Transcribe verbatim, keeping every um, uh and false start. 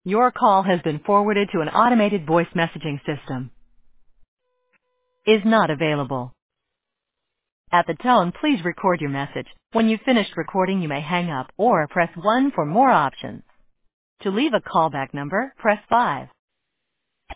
Your call has been forwarded to an automated voice messaging system. Is not available. At the tone, please record your message. When you've finished recording, you may hang up or press one for more options. To leave a callback number, press five.